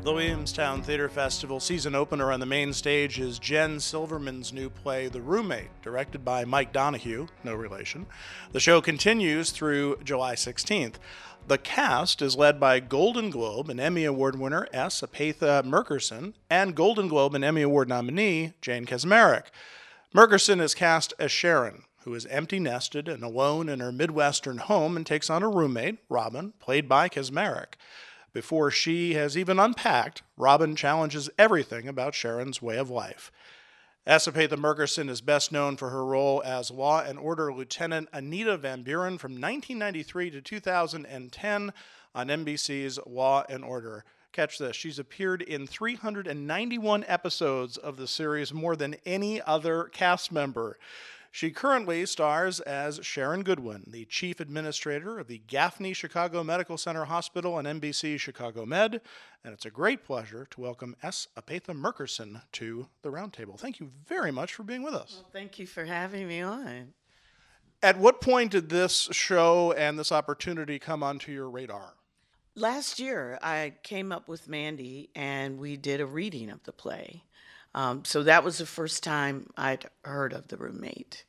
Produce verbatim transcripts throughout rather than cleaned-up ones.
The Williamstown Theater Festival season opener on the main stage is Jen Silverman's new play, The Roommate, directed by Mike Donahue, no relation. The show continues through July sixteenth. The cast is led by Golden Globe and Emmy Award winner S. Apatha Merkerson and Golden Globe and Emmy Award nominee Jane Kaczmarek. Merkerson is cast as Sharon, who is empty-nested and alone in her Midwestern home and takes on a roommate, Robin, played by Kaczmarek. Before she has even unpacked, Robin challenges everything about Sharon's way of life. Asapatha Merkerson is best known for her role as Law and Order Lieutenant Anita Van Buren from nineteen ninety-three to two thousand ten on N B C's Law and Order. Catch this, she's appeared in three hundred ninety-one episodes of the series, more than any other cast member. She currently stars as Sharon Goodwin, the chief administrator of the Gaffney Chicago Medical Center Hospital on N B C Chicago Med, and it's a great pleasure to welcome S. Apatha Merkerson to the Roundtable. Thank you very much for being with us. Well, thank you for having me on. At what point did this show and this opportunity come onto your radar? Last year, I came up with Mandy, and we did a reading of the play. Um, so that was the first time I'd heard of The Roommate.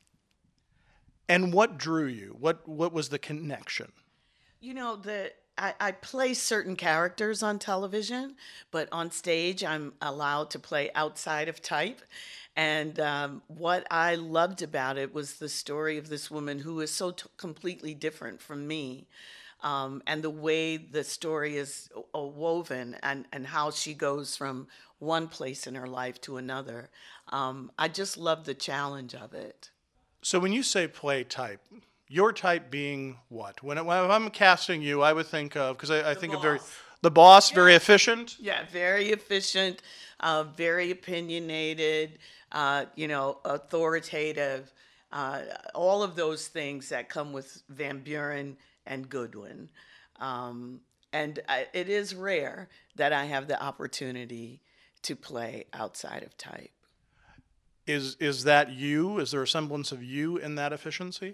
And what drew you? What what was the connection? You know, the I, I play certain characters on television, but on stage I'm allowed to play outside of type. And um, what I loved about it was the story of this woman who is so t- completely different from me. Um, and the way the story is uh, woven and, and how she goes from one place in her life to another. Um, I just love the challenge of it. So when you say play type, your type being what? When, when I'm casting you, I would think of, because I, I think of very, the boss, yeah. Very efficient? Yeah, very efficient, uh, very opinionated, uh, you know, authoritative, uh, all of those things that come with Van Buren and Goodwin. Um, and I, it is rare that I have the opportunity to play outside of type. Is is that you? Is there a semblance of you in that efficiency?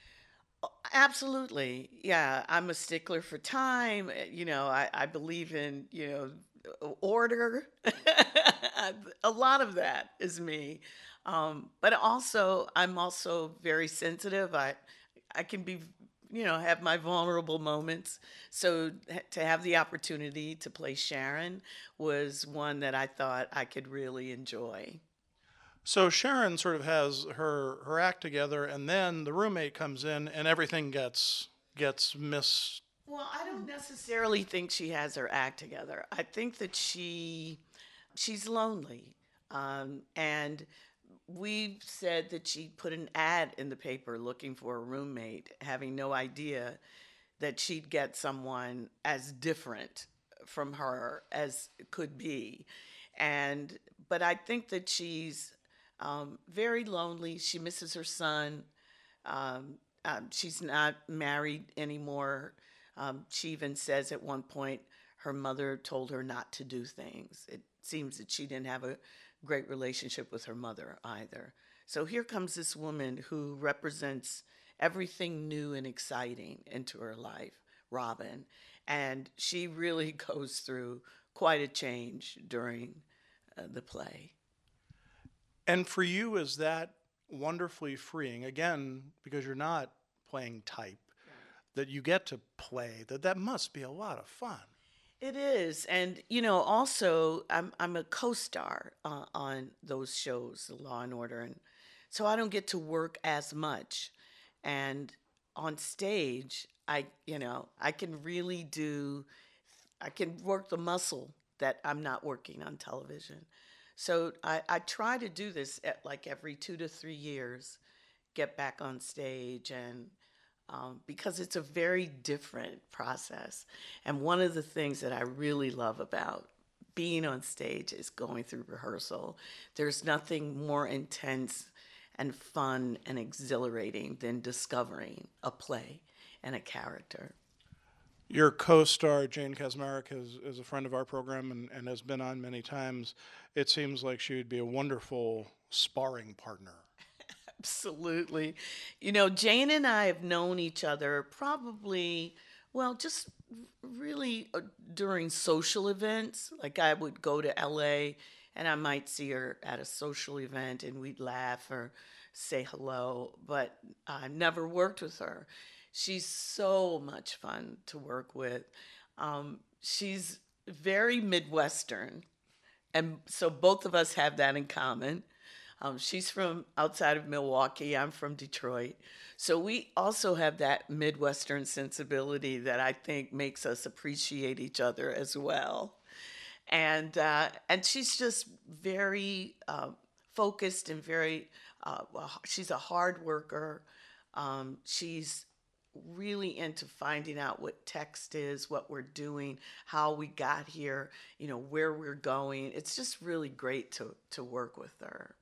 Absolutely. Yeah, I'm a stickler for time. You know, I, I believe in, you know, order. A lot of that is me. Um, but also, I'm also very sensitive. I I can be, you know, have my vulnerable moments. So to have the opportunity to play Sharon was one that I thought I could really enjoy. So Sharon sort of has her, her act together, and then the roommate comes in, and everything gets gets mis. Well, I don't necessarily think she has her act together. I think that she she's lonely, um, and we've said that she put an ad in the paper looking for a roommate, having no idea that she'd get someone as different from her as it could be, and but I think that she's Um, very lonely. She misses her son. Um, um, she's not married anymore. Um, she even says at one point her mother told her not to do things. It seems that she didn't have a great relationship with her mother either. So here comes this woman who represents everything new and exciting into her life, Robin. And she really goes through quite a change during uh, the play. And for you, is that wonderfully freeing, again, because you're not playing type, that you get to play, that that must be a lot of fun. It is. And, you know, also, I'm I'm a co-star uh, on those shows, the Law and Order. And so I don't get to work as much. And on stage, I, you know, I can really do, I can work the muscle that I'm not working on television. So I, I try to do this at like every two to three years, get back on stage, and um, because it's a very different process. And one of the things that I really love about being on stage is going through rehearsal. There's nothing more intense and fun and exhilarating than discovering a play and a character. Your co-star, Jane Kaczmarek, is, is a friend of our program and, and has been on many times. It seems like she would be a wonderful sparring partner. Absolutely. You know, Jane and I have known each other probably Well, just really uh, during social events, like I would go to L A and I might see her at a social event and we'd laugh or say hello, but I never worked with her. She's so much fun to work with. Um, she's very Midwestern, and so both of us have that in common. Um, she's from outside of Milwaukee. I'm from Detroit. So we also have that Midwestern sensibility that I think makes us appreciate each other as well. And uh, and she's just very uh, focused and very. Uh, well, she's a hard worker. Um, she's really into finding out what text is, what we're doing, how we got here, you know, where we're going. It's just really great to to work with her.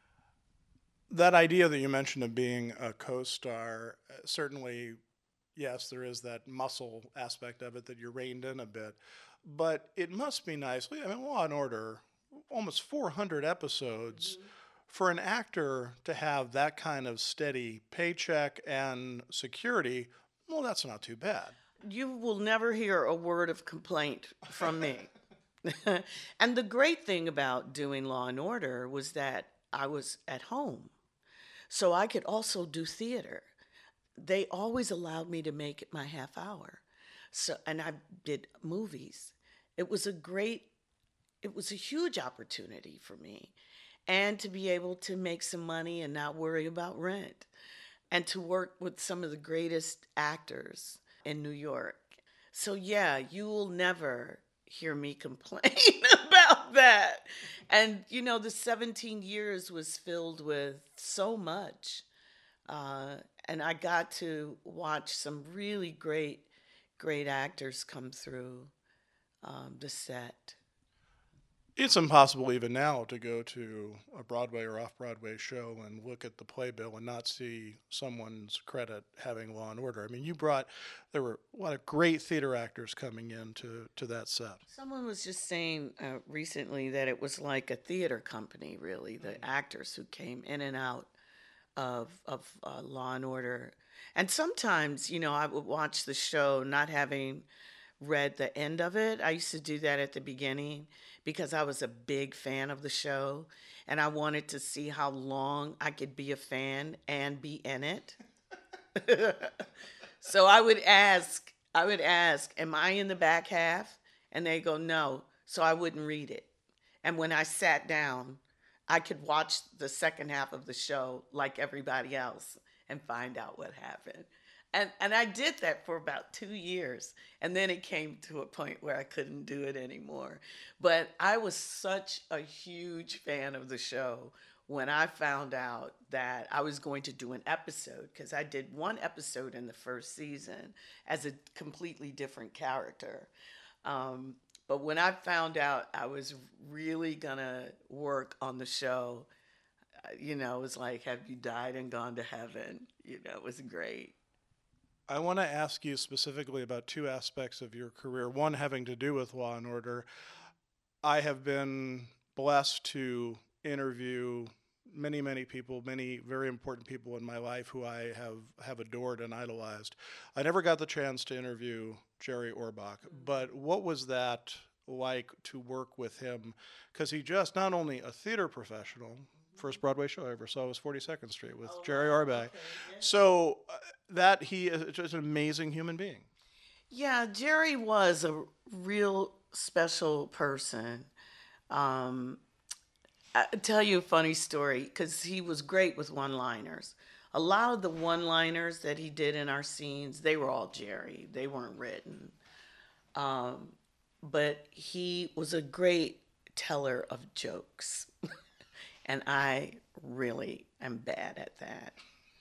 That idea that you mentioned of being a co-star, uh, certainly, yes, there is that muscle aspect of it that you're reined in a bit, but it must be nice. I mean, Law and Order, almost four hundred episodes. For an actor to have that kind of steady paycheck and security, well, that's not too bad. You will never hear a word of complaint from me. And the great thing about doing Law and Order was that I was at home. So I could also do theater. They always allowed me to make it my half hour. So and I did movies. It was a great it was a huge opportunity for me and to be able to make some money and not worry about rent and to work with some of the greatest actors in New York. So yeah, you will never hear me complain about that. And you know, the seventeen years was filled with so much. Uh, and I got to watch some really great, great actors come through um, the set. It's impossible even now to go to a Broadway or off Broadway show and look at the playbill and not see someone's credit having Law and Order. I mean, you brought, there were a lot of great theater actors coming in to, to that set. Someone was just saying uh, recently that it was like a theater company, really, the actors who came in and out of of uh, Law and Order. And sometimes, you know, I would watch the show not having read the end of it. I used to do that at the beginning because I was a big fan of the show and I wanted to see how long I could be a fan and be in it. So I would ask, I would ask, am I in the back half? And they go, no. So I wouldn't read it. And when I sat down, I could watch the second half of the show like everybody else and find out what happened. And and I did that for about two years. And then it came to a point where I couldn't do it anymore. But I was such a huge fan of the show when I found out that I was going to do an episode, because I did one episode in the first season as a completely different character. Um, but when I found out I was really gonna work on the show, uh, you know, it was like, have you died and gone to heaven? You know, it was great. I want to ask you specifically about two aspects of your career, one having to do with Law and Order. I have been blessed to interview many, many people, many very important people in my life who I have, have adored and idolized. I never got the chance to interview Jerry Orbach, but what was that like to work with him? Because he just, not only a theater professional, first Broadway show I ever saw was forty-second Street with Oh, Jerry wow. Orbach. Okay. Yeah. So uh, that he is just an amazing human being. Yeah, Jerry was a real special person. Um, I'll tell you a funny story because he was great with one liners. A lot of the one liners that he did in our scenes, they were all Jerry, they weren't written. Um, but he was a great teller of jokes. And I really am bad at that.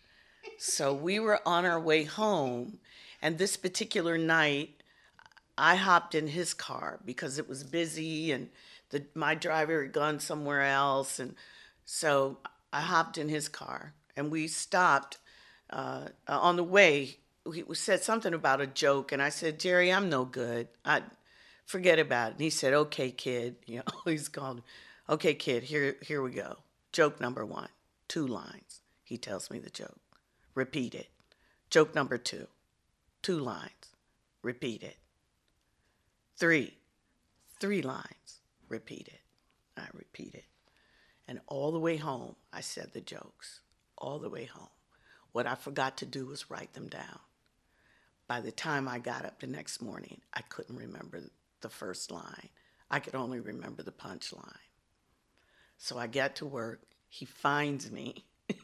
So we were on our way home, and this particular night, I hopped in his car because it was busy and the my driver had gone somewhere else, and so I hopped in his car and we stopped uh, on the way. He said something about a joke, and I said, Jerry, I'm no good. I forget about it. And he said, okay, kid. You know, he's called, okay, kid. Here, here we go. Joke number one, two lines. He tells me the joke. Repeat it. Joke number two, two lines. repeat it. Three, three lines, repeat it. I repeat it. And all the way home, I said the jokes, all the way home. What I forgot to do was write them down. By the time I got up the next morning, I couldn't remember the first line. I could only remember the punchline. So I get to work. He finds me.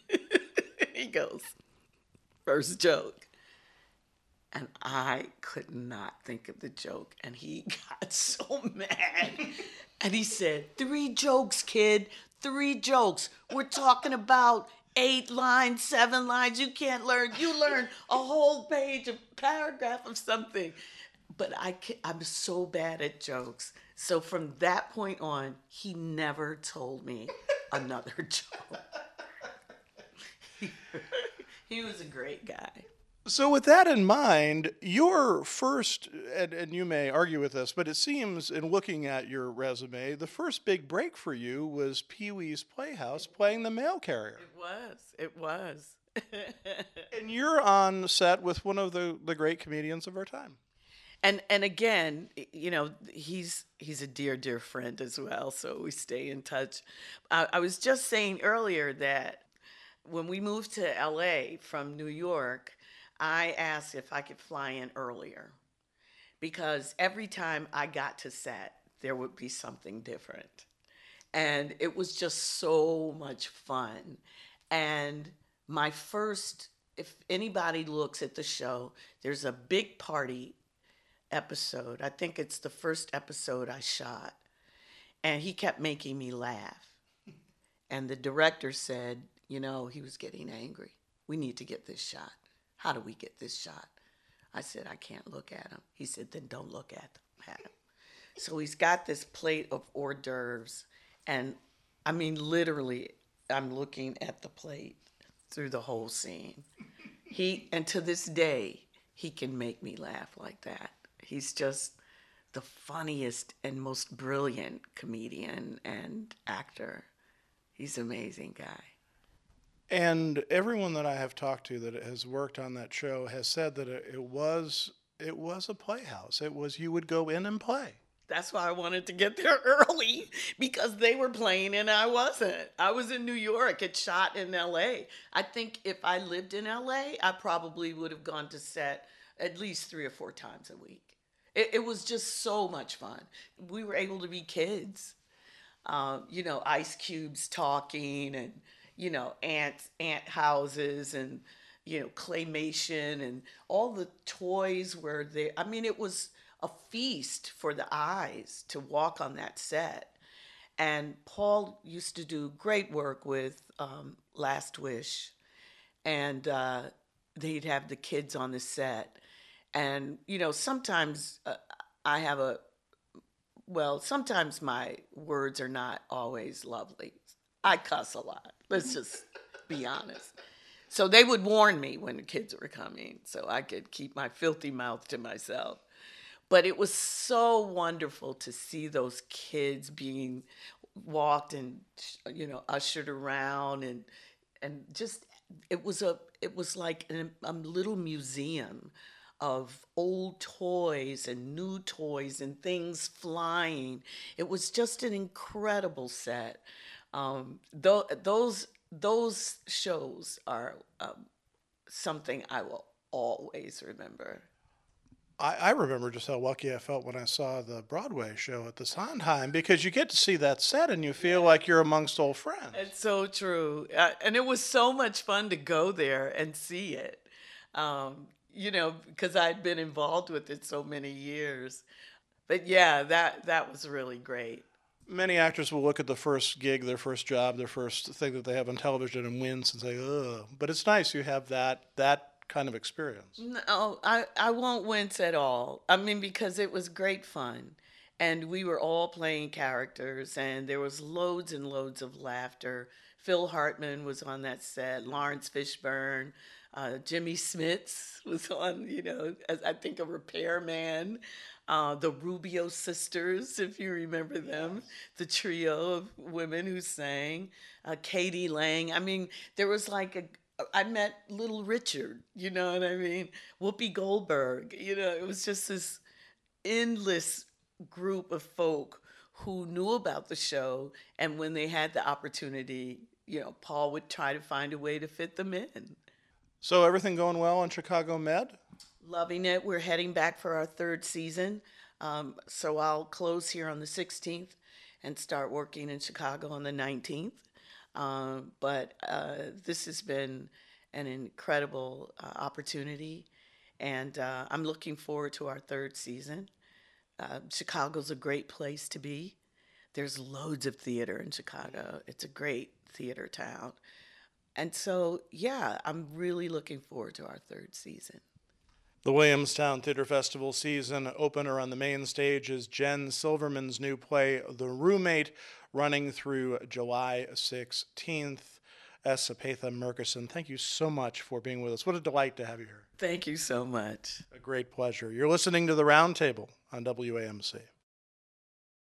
He goes, first joke. And I could not think of the joke. And he got so mad. And he said, three jokes, kid. Three jokes. We're talking about eight lines, seven lines. You can't learn. You learn a whole page, a paragraph of something. But I can, I'm so bad at jokes. So from that point on, he never told me another joke. he, he was a great guy. So with that in mind, your first, and, and you may argue with this, but it seems in looking at your resume, the first big break for you was Pee-wee's Playhouse playing the mail carrier. It was. It was. And you're on set with one of the, the great comedians of our time. And and again, you know, he's he's a dear, dear friend as well, so we stay in touch. I, I was just saying earlier that when we moved to L A from New York, I asked if I could fly in earlier because every time I got to set, there would be something different. And it was just so much fun. And my first, if anybody looks at the show, there's a big party episode. I think it's the first episode I shot. And he kept making me laugh. And the director said, you know, he was getting angry. We need to get this shot. How do we get this shot? I said, I can't look at him. He said, then don't look at, them, at him. So he's got this plate of hors d'oeuvres. And I mean, literally, I'm looking at the plate through the whole scene. He, and to this day, he can make me laugh like that. He's just the funniest and most brilliant comedian and actor. He's an amazing guy. And everyone that I have talked to that has worked on that show has said that it, it was it was a playhouse. It was you would go in and play. That's why I wanted to get there early, because they were playing and I wasn't. I was in New York. It shot in L A. I think if I lived in L A, I probably would have gone to set at least three or four times a week. It, it was just so much fun. We were able to be kids. Um, you know, ice cubes talking and, you know, ants, ant houses and, you know, claymation and all the toys were there. I mean, it was a feast for the eyes to walk on that set. And Paul used to do great work with um, Last Wish. And uh, they'd have the kids on the set. And, you know, sometimes uh, I have a, well, sometimes my words are not always lovely. I cuss a lot. Let's just be honest. So they would warn me when the kids were coming so I could keep my filthy mouth to myself. But it was so wonderful to see those kids being walked and, you know, ushered around and and just, it was a, it was like a, a little museum of old toys and new toys and things flying. It was just an incredible set. Um, th- those those shows are um, something I will always remember. I, I remember just how lucky I felt when I saw the Broadway show at the Sondheim, because you get to see that set and you feel like you're amongst old friends. It's so true. Uh, and it was so much fun to go there and see it. Um, you know, because I'd been involved with it so many years. But yeah, that that was really great. Many actors will look at the first gig, their first job, their first thing that they have on television and wince and say, ugh. But it's nice you have that that kind of experience. No, I, I won't wince at all. I mean, because it was great fun. And we were all playing characters, and there was loads and loads of laughter. Phil Hartman was on that set, Lawrence Fishburne, uh, Jimmy Smits was on, you know, as I think a repairman. Uh, the Rubio sisters, if you remember them, the trio of women who sang, uh, Katie Lang. I mean, there was like a, I met Little Richard, you know what I mean? Whoopi Goldberg, you know, it was just this endless group of folk who knew about the show. And when they had the opportunity, you know, Paul would try to find a way to fit them in. So everything going well on Chicago Med? Loving it. We're heading back for our third season. Um, so I'll close here on the sixteenth and start working in Chicago on the nineteenth. Um, but uh, this has been an incredible uh, opportunity, and uh, I'm looking forward to our third season. Uh, Chicago's a great place to be. There's loads of theater in Chicago. It's a great theater town. And so, yeah, I'm really looking forward to our third season. The Williamstown Theater Festival season opener on the main stage is Jen Silverman's new play, The Roommate, running through July sixteenth. Esapatha Murkison, thank you so much for being with us. What a delight to have you here. Thank you so much. A great pleasure. You're listening to The Roundtable on W A M C.